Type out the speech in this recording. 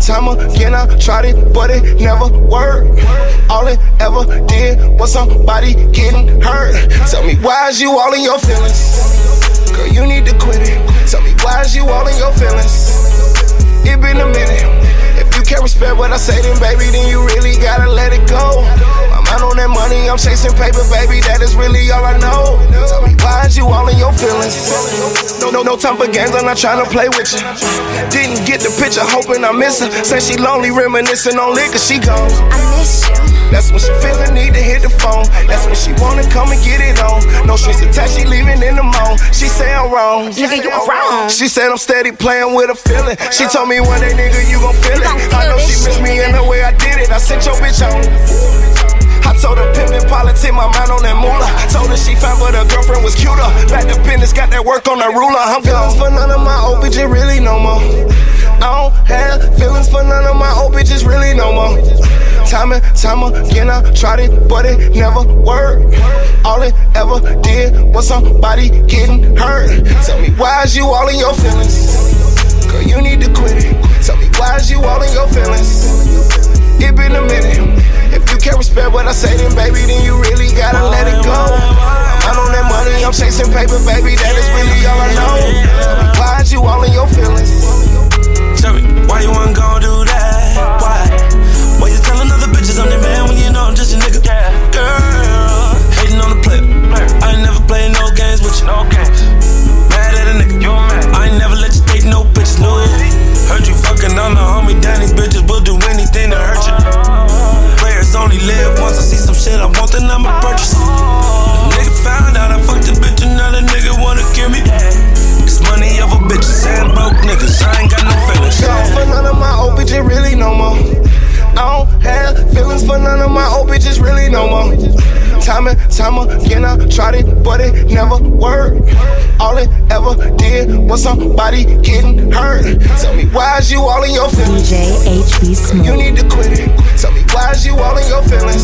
time again, I tried it, but it never worked. All it ever did was somebody getting hurt. Tell me, why is you all in your feelings? Girl, you need to quit it. Tell me, why is you all in your feelings? It been a minute. If you can't respect what I say, then baby, then you really gotta let it go. My mind on that money, I'm chasing paper, baby, that is really all I know. Tell me, why is you all in your feelings? No time for games, I'm not trying to play with you. Didn't get the picture, hoping I miss her. Say she lonely, reminiscing on liquor, she gone. I miss you. That's when she feelin' need to hit the phone. That's when she wanna come and get it on. No strings attached, she leaving in the moan. She say I'm wrong. Nigga, you wrong. She said I'm steady playing with a feeling. She told me one day, nigga, you gon' feel it. I know she missed me in the way I did it. I sent your bitch on. I told her pimpin' politic, my mind on that moolah. Told her she fine, but her girlfriend was cuter. Back to business, got that work on the ruler. I'm feelings for none of my old bitches, really no more. I don't have feelings for none of my old bitches, really no more. Time and time again, I tried it, but it never worked. All it ever did was somebody getting hurt. Tell me, why is you all in your feelings? Girl, you need to quit it. Tell me, why is you all in your feelings? It been a minute. If you can't respect what I say, then baby, then you really gotta let it go. I'm on that money, I'm chasing paper, baby, that is really all I know. Tell me, why is you all in your feelings? Tell me, why you wanna go do that? Why you telling other bitches I'm the man when you know I'm just a nigga? Girl, hating on the player. I ain't never playing no games with you. Mad at a nigga. I ain't never let you take no bitches, no. Heard you fucking on the homie, down these bitches will do anything to hurt you. Players only live once. I see some shit I want, then I'ma purchase it. The nigga found out I fucked a bitch and now the nigga wanna kill me. It's money over bitches and broke niggas. I ain't got no feelings. For none of my old bitches, really no more. I don't have feelings for none of my old bitches, really no more. Time and time again, I tried it, but it never worked. All it ever did was somebody getting hurt. Tell me, why is you all in your feelings? DJ HB Smooth. You need to quit it. Tell me, why is you all in your feelings?